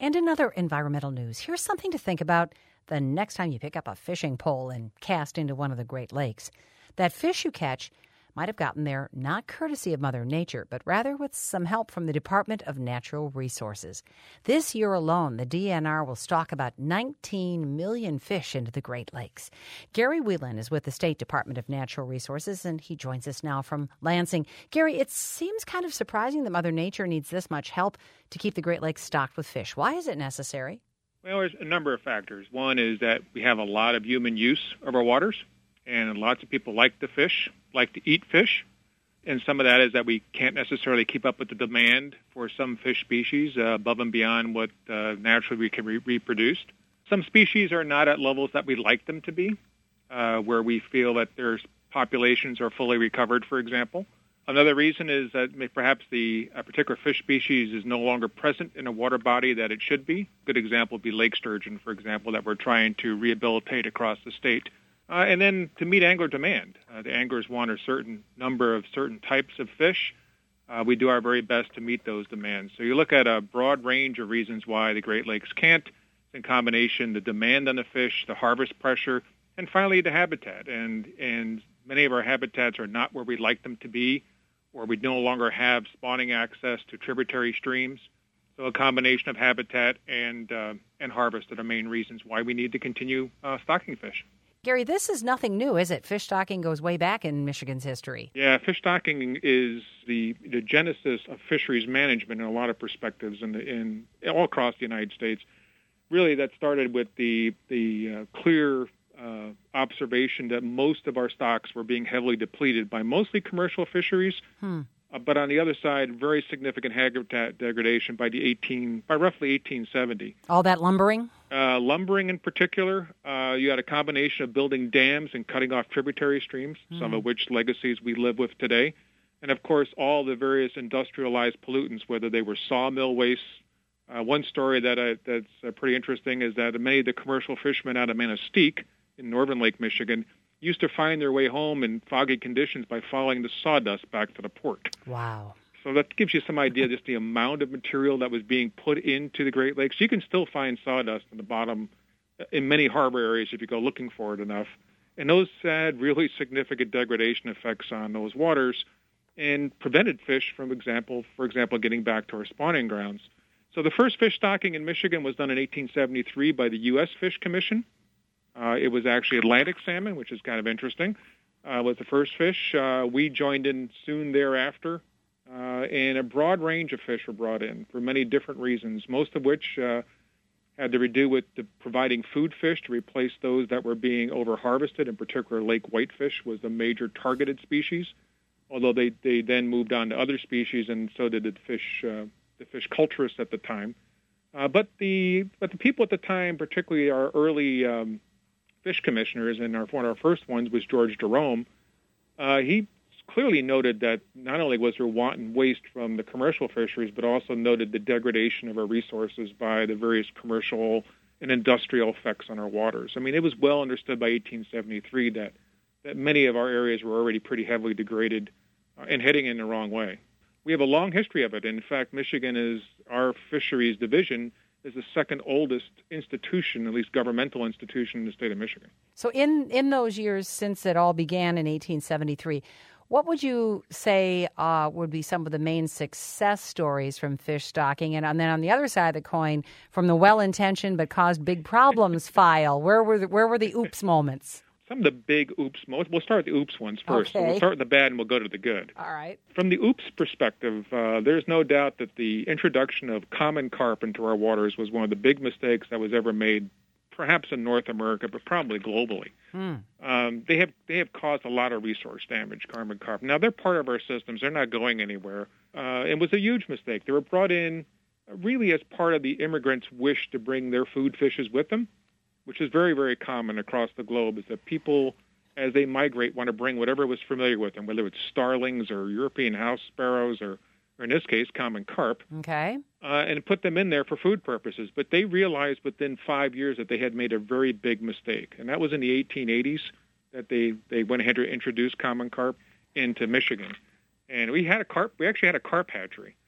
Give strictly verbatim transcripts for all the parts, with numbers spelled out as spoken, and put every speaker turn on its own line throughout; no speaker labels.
And in other environmental news, here's something to think about the next time you pick up a fishing pole and cast into one of the Great Lakes. That fish you catch might have gotten there not courtesy of Mother Nature, but rather with some help from the Department of Natural Resources. This year alone, the D N R will stock about nineteen million fish into the Great Lakes. Gary Whelan is with the State Department of Natural Resources, and he joins us now from Lansing. Gary, it seems kind of surprising that Mother Nature needs this much help to keep the Great Lakes stocked with fish. Why is it necessary?
Well, there's a number of factors. One is that we have a lot of human use of our waters, and lots of people like to fish, like to eat fish. And some of that is that we can't necessarily keep up with the demand for some fish species uh, above and beyond what uh, naturally we can re- reproduce. Some species are not at levels that we like them to be, uh, where we feel that their populations are fully recovered, for example. Another reason is that perhaps the a particular fish species is no longer present in a water body that it should be. A good example would be lake sturgeon, for example, that we're trying to rehabilitate across the state. Uh, and then to meet angler demand. Uh, the anglers want a certain number of certain types of fish. Uh, we do our very best to meet those demands. So you look at a broad range of reasons why the Great Lakes can't. In combination, the demand on the fish, the harvest pressure, and finally the habitat. And, and many of our habitats are not where we'd like them to be, or we no longer have spawning access to tributary streams. So a combination of habitat and, uh, and harvest are the main reasons why we need to continue uh, stocking fish.
Gary, this is nothing new, is it? Fish stocking goes way back in Michigan's history.
Yeah, fish stocking is the the genesis of fisheries management in a lot of perspectives in, the, in all across the United States. Really, that started with the the uh, clear uh, observation that most of our stocks were being heavily depleted by mostly commercial fisheries. Hmm. Uh, but on the other side, very significant habitat degradation by the eighteen by roughly eighteen seventy.
All that lumbering?
Uh, lumbering in particular. Uh, you had a combination of building dams and cutting off tributary streams, mm. some of which legacies we live with today. And, of course, all the various industrialized pollutants, whether they were sawmill wastes. Uh, one story that I, that's uh, pretty interesting is that many of the commercial fishermen out of Manistee in northern Lake Michigan used to find their way home in foggy conditions by following the sawdust back to the port.
Wow.
So that gives you some idea just the amount of material that was being put into the Great Lakes. You can still find sawdust in the bottom in many harbor areas if you go looking for it enough. And those had really significant degradation effects on those waters and prevented fish from, example, for example, getting back to our spawning grounds. So the first fish stocking in Michigan was done in eighteen seventy-three by the U S Fish Commission. Uh, it was actually Atlantic salmon, which is kind of interesting, uh, was the first fish. Uh, we joined in soon thereafter, uh, and a broad range of fish were brought in for many different reasons, most of which uh, had to do with the providing food fish to replace those that were being over-harvested. In particular, lake whitefish was the major targeted species, although they, they then moved on to other species, and so did the fish, uh, the fish culturists at the time. Uh, but the but the people at the time, particularly our early um, fish commissioners, and our, one of our first ones was George Jerome, uh, he clearly noted that not only was there wanton waste from the commercial fisheries, but also noted the degradation of our resources by the various commercial and industrial effects on our waters. I mean, it was well understood by eighteen seventy-three that, that many of our areas were already pretty heavily degraded uh, and heading in the wrong way. We have a long history of it. In fact, Michigan is, our fisheries division is the second oldest institution, at least governmental institution, in the state of Michigan.
So in, in those years since it all began in eighteen seventy-three, what would you say uh, would be some of the main success stories from fish stocking? And, and then on the other side of the coin, from the well-intentioned but caused big problems file, where were the, where were the oops moments?
Some of the big oops moments. We'll start with the oops ones first.
Okay.
So we'll start with the bad and we'll go to the good.
All right.
From the oops perspective, uh, there's no doubt that the introduction of common carp into our waters was one of the big mistakes that was ever made, perhaps in North America, but probably globally. Hmm. Um, they have they have caused a lot of resource damage, common carp. Now, they're part of our systems. They're not going anywhere. Uh, it was a huge mistake. They were brought in really as part of the immigrants' wish to bring their food fishes with them, which is very, very common across the globe, is that people, as they migrate, want to bring whatever was familiar with them, whether it's starlings or European house sparrows or, or in this case, common carp,
okay,
uh, and put them in there for food purposes. But they realized within five years that they had made a very big mistake, and that was in the eighteen eighties that they, they went ahead to introduce common carp into Michigan. And we had a carp, we actually had a carp hatchery. Uh,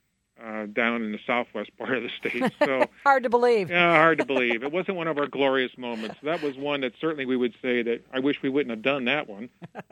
uh, down in the southwest part of the state. So
hard to believe.
Yeah, hard to believe. It wasn't one of our glorious moments. That was one that certainly we would say that I wish we wouldn't have done that one.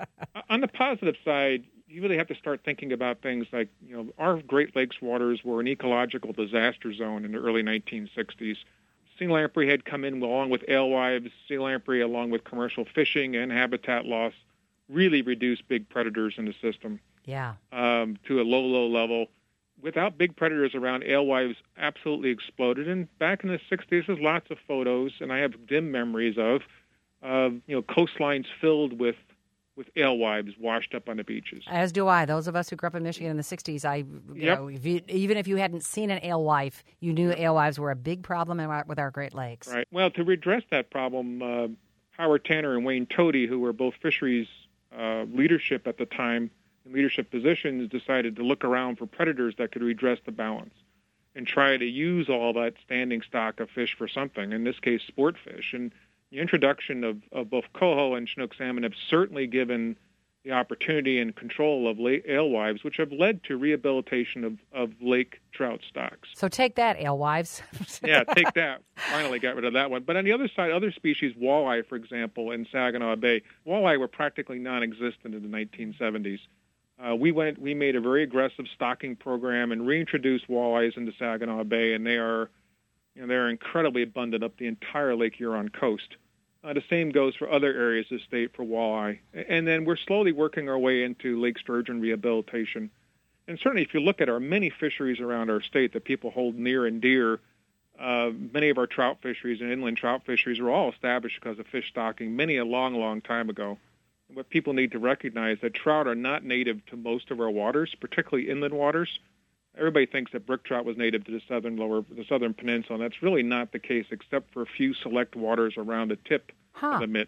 On the positive side, you really have to start thinking about things like, you know, our Great Lakes waters were an ecological disaster zone in the early nineteen sixties. Sea lamprey had come in along with alewives. Sea lamprey, along with commercial fishing and habitat loss, really reduced big predators in the system.
Yeah.
Um, to a low, low level. Without big predators around, alewives absolutely exploded. And back in the sixties, there's lots of photos, and I have dim memories of, uh, you know, coastlines filled with with alewives washed up on the beaches.
As do I. Those of us who grew up in Michigan in the sixties, I, you
yep.
know, if you, even if you hadn't seen an alewife, you knew alewives were a big problem in our, with our Great Lakes.
Right. Well, to redress that problem, uh, Howard Tanner and Wayne Tody, who were both fisheries uh, leadership at the time, in leadership positions, decided to look around for predators that could redress the balance and try to use all that standing stock of fish for something, in this case, sport fish. And the introduction of, of both coho and Chinook salmon have certainly given the opportunity and control of lake alewives, which have led to rehabilitation of, of lake trout stocks.
So take that, alewives.
Yeah, take that. Finally got rid of that one. But on the other side, other species, walleye, for example, in Saginaw Bay, walleye were practically non-existent in the nineteen seventies. Uh, we went, we made a very aggressive stocking program and reintroduced walleyes into Saginaw Bay, and they are, you know, they're incredibly abundant up the entire Lake Huron coast. Uh, the same goes for other areas of the state for walleye. And then we're slowly working our way into lake sturgeon rehabilitation. And certainly if you look at our many fisheries around our state that people hold near and dear, uh, many of our trout fisheries and inland trout fisheries were all established because of fish stocking many a long, long time ago. And what people need to recognize that trout are not native to most of our waters, particularly inland waters. Everybody thinks that brook trout was native to the southern lower, the southern peninsula, and that's really not the case, except for a few select waters around the tip
huh.
of the Mitt.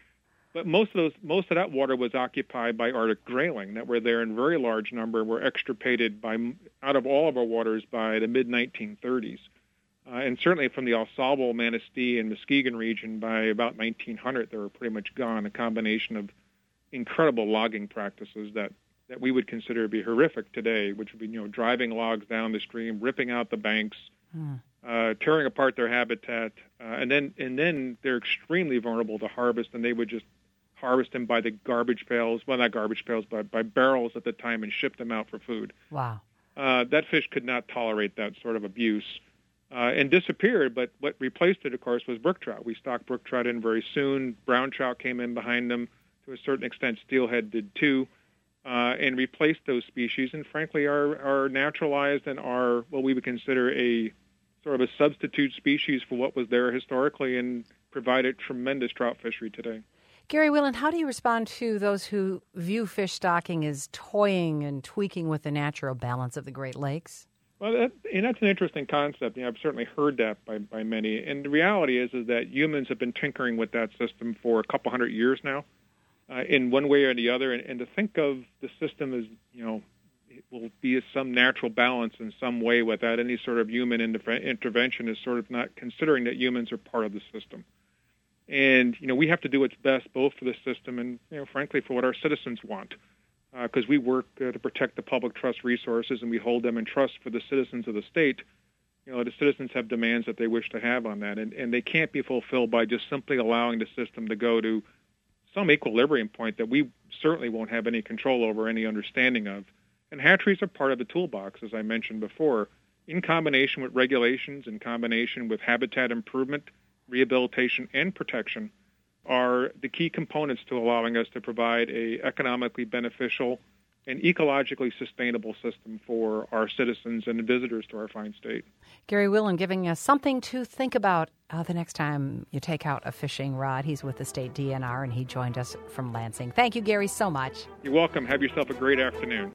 But most of those, most of that water was occupied by Arctic grayling that were there in very large number, were extirpated by out of all of our waters by the mid nineteen thirties, uh, and certainly from the Au Sable, Manistee, and Muskegon region by about nineteen hundred, they were pretty much gone. A combination of incredible logging practices that. that we would consider to be horrific today, which would be, you know, driving logs down the stream, ripping out the banks, hmm. uh, tearing apart their habitat, uh, and then and then they're extremely vulnerable to harvest, and they would just harvest them by the garbage pails, well, not garbage pails, but by barrels at the time and ship them out for food.
Wow.
Uh, that fish could not tolerate that sort of abuse uh, and disappeared, but what replaced it, of course, was brook trout. We stocked brook trout in very soon. Brown trout came in behind them. To a certain extent, steelhead did too. Uh, and replaced those species, and frankly are, are naturalized and are what we would consider a sort of a substitute species for what was there historically and provided tremendous trout fishery today.
Gary Whelan, how do you respond to those who view fish stocking as toying and tweaking with the natural balance of the Great Lakes?
Well, that, and that's an interesting concept. You know, I've certainly heard that by, by many. And the reality is, is that humans have been tinkering with that system for a couple hundred years now. Uh, in one way or the other, and, and to think of the system as, you know, it will be some natural balance in some way without any sort of human inter- intervention is sort of not considering that humans are part of the system. And, you know, we have to do what's best both for the system and, you know, frankly, for what our citizens want, because uh, we work uh, to protect the public trust resources and we hold them in trust for the citizens of the state. You know, the citizens have demands that they wish to have on that, and, and they can't be fulfilled by just simply allowing the system to go to some equilibrium point that we certainly won't have any control over, any understanding of. And hatcheries are part of the toolbox, as I mentioned before, in combination with regulations, in combination with habitat improvement, rehabilitation, and protection, are the key components to allowing us to provide a economically beneficial and ecologically sustainable system for our citizens and visitors to our fine state.
Gary Whelan giving us something to think about uh, the next time you take out a fishing rod. He's with the state D N R, and he joined us from Lansing. Thank you, Gary, so much.
You're welcome. Have yourself a great afternoon.